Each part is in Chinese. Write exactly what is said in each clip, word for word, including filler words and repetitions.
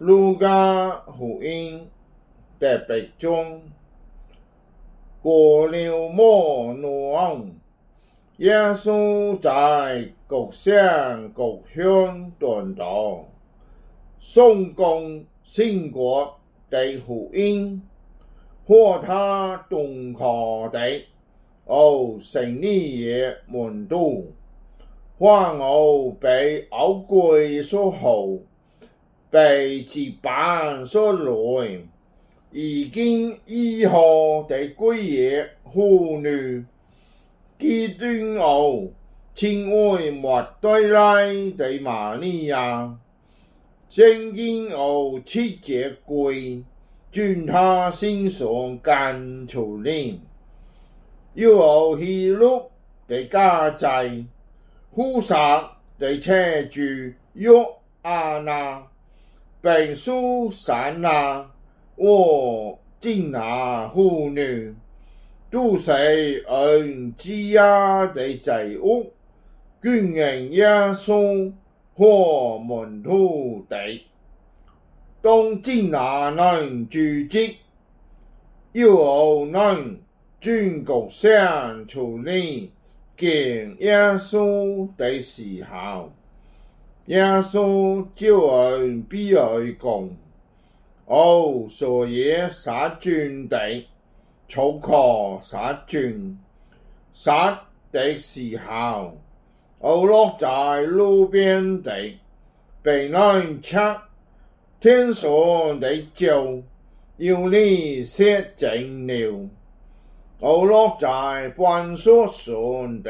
路加福音第八章，过了末年，耶稣在各乡各乡传道，颂讲神国的福音，或他洞考的哦胜利的门徒，反而被恶鬼所后，被疾病所累，已经医好的鬼的妇女，基督后亲爱莫对来的玛利亚，正经后七节鬼，转他身上干出灵，又后希禄的家祭，呼撒的车主约阿那，并苏珊娜和金拿妇女，都是恩基亚的祭物，均人耶稣和门徒的，当金拿人主职，又后人转各乡处理见耶稣的时候，耶稣就按比喻讲，哦，所以杀菌的，粗可杀菌，杀的时候，哦落在路边的，被人抢，天上的酒，有你写尽了，哦落在半所上的，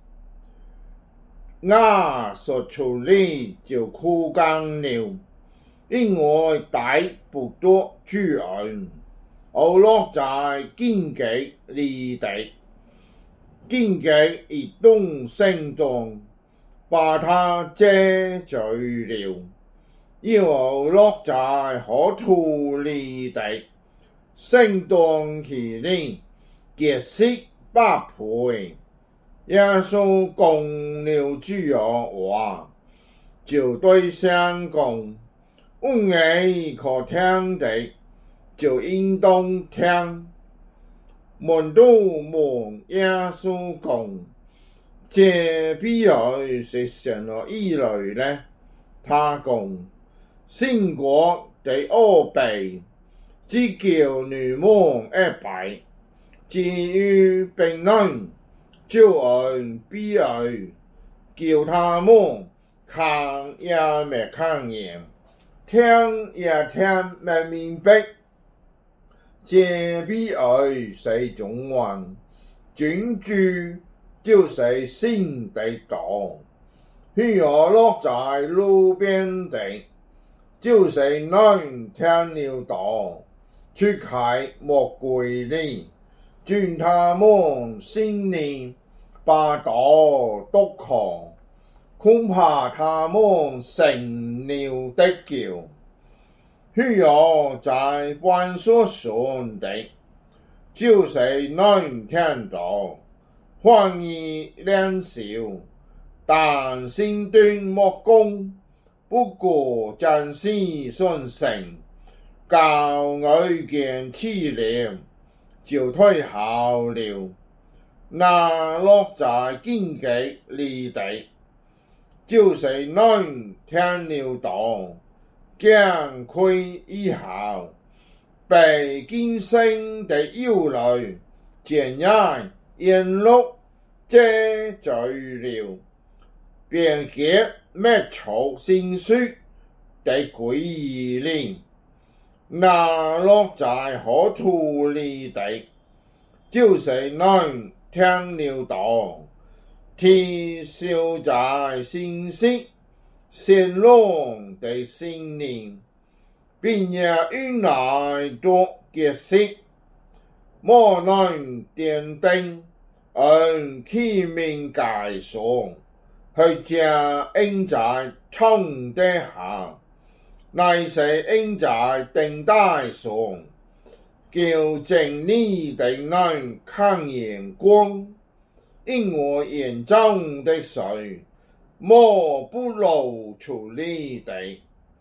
我所处理就枯干了，因为大不多主人，我落在荆棘里地，荆棘一动生动，把它遮住了，又落在好土里地，生动起来，结实百倍。耶稣讲了这样话，就对乡讲，有耳可听的，就应当听。门徒问耶稣讲，这比喻是什么意思呢？他讲，神国的奥秘，只叫你们一拜，至于别人，就按比喻，叫他们看也没看见，听也听没明白。这比喻是中文，专注就是神的道，虚而落在路边的，就是人听了道，出开魔鬼里，转他们心里，把道读看，恐怕他们成了得救。虚而在半所上的，就是人听到，反而两笑，但心端莫讲，不过暂时信神，教外见起了，就退后了。那落在荆棘里地，就是人听了道，讲开以后，被今生的忧虑、渐染、眼目遮住了，便结灭错心术的诡异里，那落在好土里地，就是人听了道，天烧在心息，显露的心灵，并也原来多结识，莫能奠定，按启明解说，去将应在冲底下，乃是应在顶戴上，叫正理的人看眼光，因我眼中的水，莫不露出你的，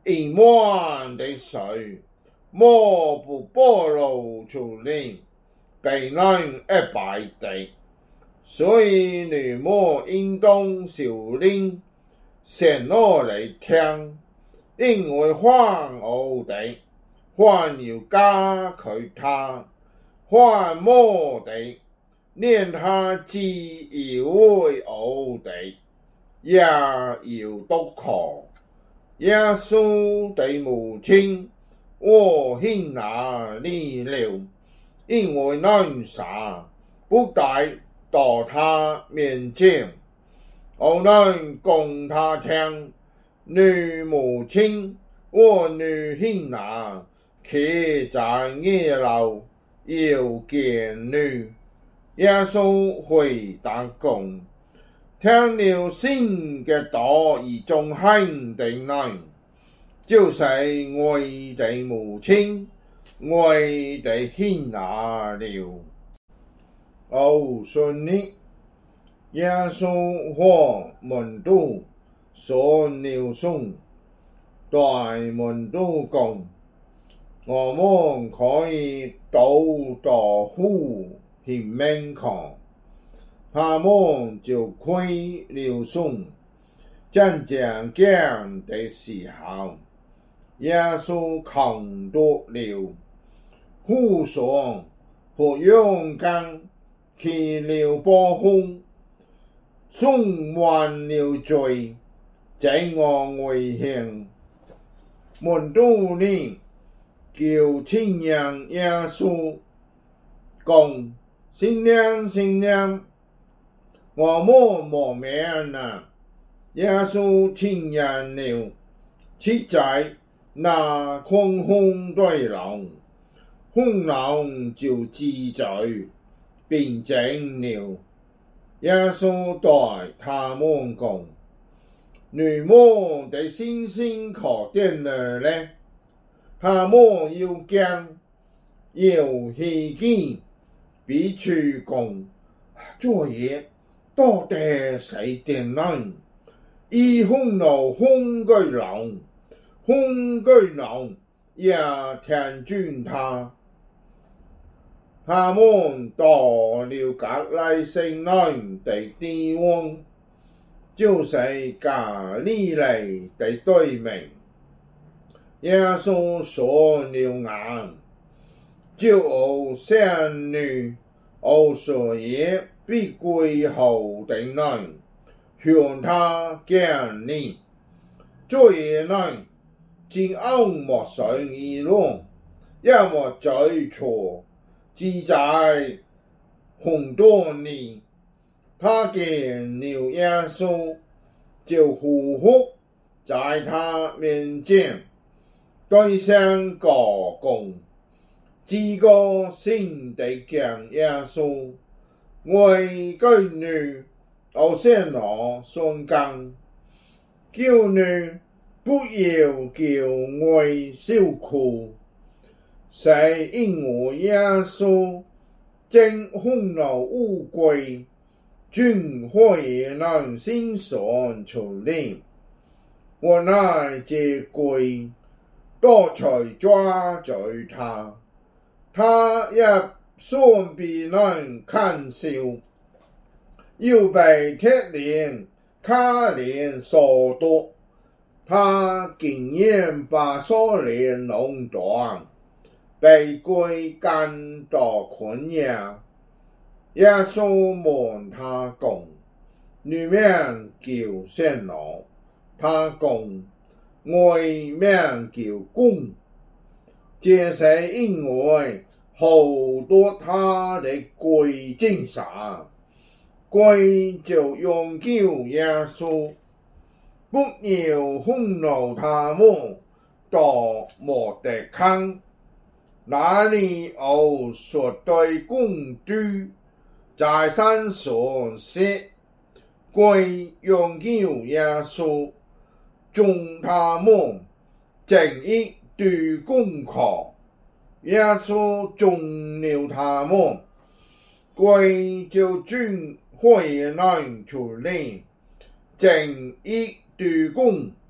一满的水，莫不暴露出来，被人一败的。所以你莫应当小令，先落来听，因为犯我的，犯要加佢他，犯莫的，念他自以为我的，也要督考。耶稣的母亲，我信哪里了？因为那啥不带到他面前，我能供他听。女母亲，我女信哪，却在二楼要见你。耶稣回答讲：聽了新嘅道而仲行的人，就是我的母親，我的信哪了。我信你，耶穌和門徒信了信，對門徒講：我們可以到到湖前面看。他們就開了信，正講講的時候，耶穌看到了湖上和陽光起了暴風，充滿了罪，這樣危險。門徒呢叫親人耶穌講：新娘新娘，我們冇命啊！耶穌聽見了，實在那狂風對浪，風浪就止住，平靜了。耶穌對他們講：你們的信心可點了呢？他們又驚又希奇，彼此講：主耶，到底誰點人？以風怒風居浪，風居浪也聽轉他。他們到了革拉撒冷的地方，就是加利利的對面。耶穌說了眼，就有仙女，有所也必歸後的人，向他見你。這些人竟傲莫上議論，也莫罪錯，只在很多年，他見了耶穌，就俯伏在他面前，對上高講：這個信的講耶穌，為個女我先攞信經，叫你不要叫我受苦，是因為耶穌正憤怒烏龜，盡壞人心上出來，我乃這龜多才抓住他，他也算被人看笑，又被鐵鏈卡鏈鎖住，他竟然把鎖鏈弄斷，被龜趕到困擾。耶穌問他講：你名叫什麼？他講：我名叫公。這是因為好多他的龜進殺，龜就用叫耶穌，不要憤怒他們，到沒得看。那裡有說對公主在山上說，龜用叫耶穌，將他們正一對公考，耶穌中了他們，龜就轉回來出來，正一對公，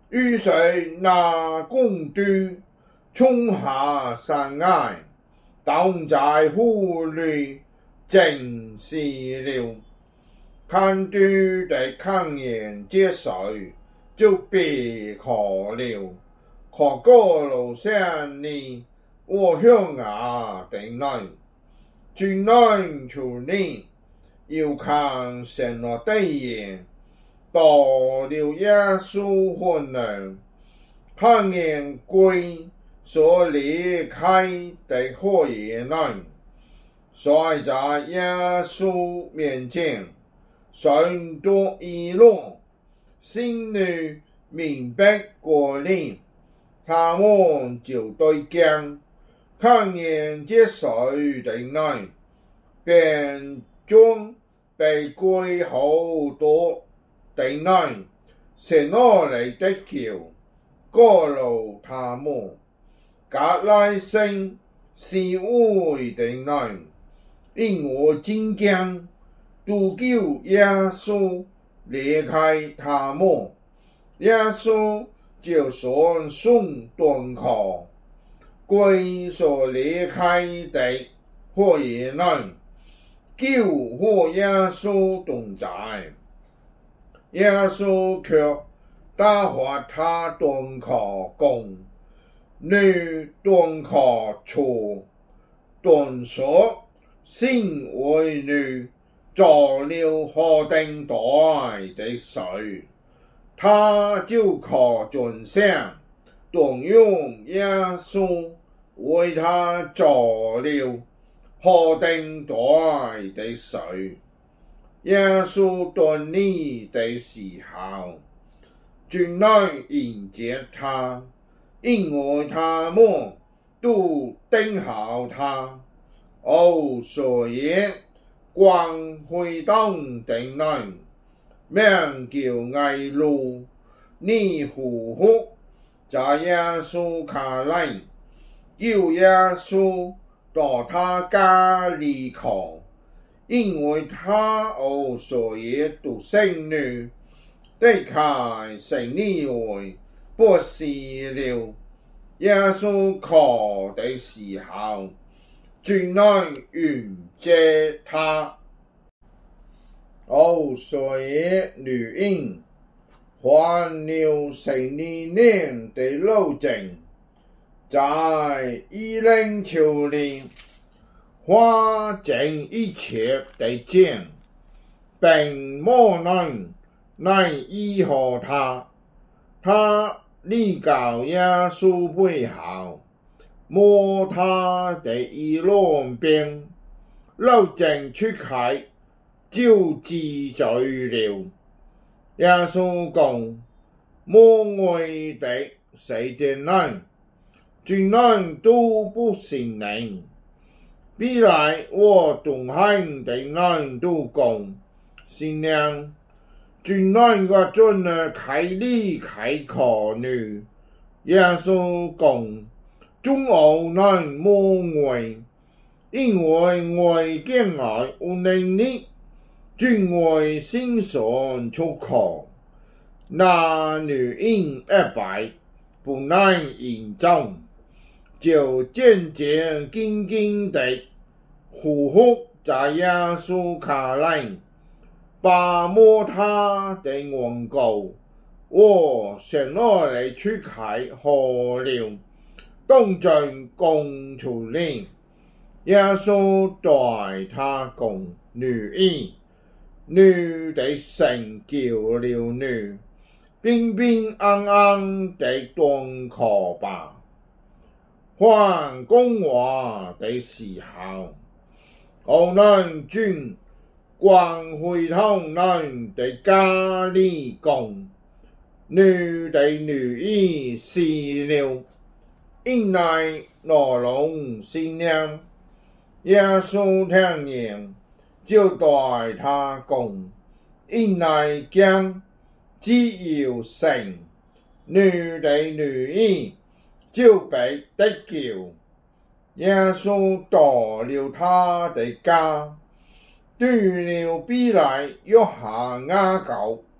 於是那公都衝下山崖，倒在湖裏靜思了。看到的看見這水，就別可了。可過路上你我向牙的人，轉來處理，要看神落的人，到了耶穌墳那，看見鬼所離開的火焰內，摔在耶穌面前，身都一落，心裏明白過了。他們就對講，看見這水的人，便將被鬼好多的人生下來的橋告訴他們。格拉森是會的人，因我真驚，都叫耶穌離開他們。耶穌就雙手斷開，鬼所離開的火焰內，救活耶穌同在。耶穌卻打發他斷開弓，女斷開雛，斷說先為女做了何等大的水，他就可盡想動用耶穌為他做了何等大的水。耶穌斷離的時候，進來迎接他，因為他們都等候他。哦，所以光會當的人，名叫艾路，你夫婦在耶穌家裏，叫耶穌到他家裏去，因為他哦，所以獨生女離開神以外不是了。耶穌去的時候，進來迎接他。哦，所以女人患了十二年的漏症，在以靈處理花盡一切的錢，並無人來醫好他。他離教耶穌背後，摸他的衣裳邊，漏症出開，就治罪了。耶穌講，魔鬼的十殿人，盡然都不信人。必來我同行的人都講，新娘，盡然我準了開你開口女。耶穌講，中歐人魔鬼，因為我見愛有能力，轉為心酸出口，那女人一敗不能言中，就漸漸緊緊地匍匐在耶穌家裏，把摸他的眼膏我生下來出開好了，當盡供出嚟。耶穌對他講，女兒，你的神救了你，平平安安地斷開吧。還講話的時候，我能轉光回頭人的家裏講，你的女兒死了，因來羅龍新娘。耶穌聽見，就對他講，因來講，只有神，你的女兒就被得救。耶穌到了他的家，對了彼來約翰雅各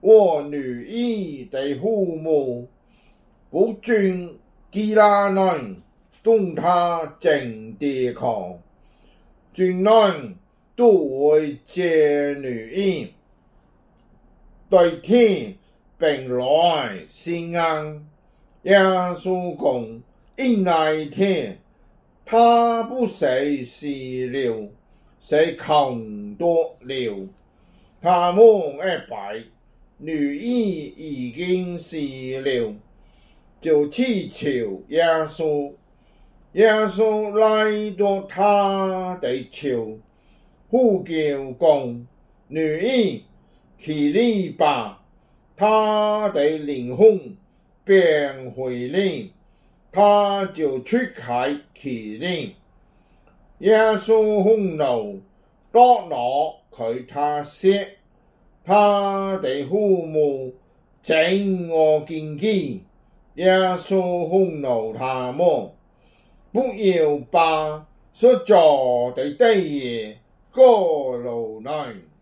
我女兒的父母不准基拉人動他正抵抗，眾人都會借女兒對天並來信仰。耶穌講，因那天他不是死了，是扛多了。他們一拜，女兒已經死了，就祈求耶穌。耶穌來到他的厝，呼叫講，女兒起來吧，他的靈魂便回來，他就出來起來。耶穌憤怒，大罵他說，他的父母真惡荊棘。耶穌憤怒他們，不要把所做的罪過路來。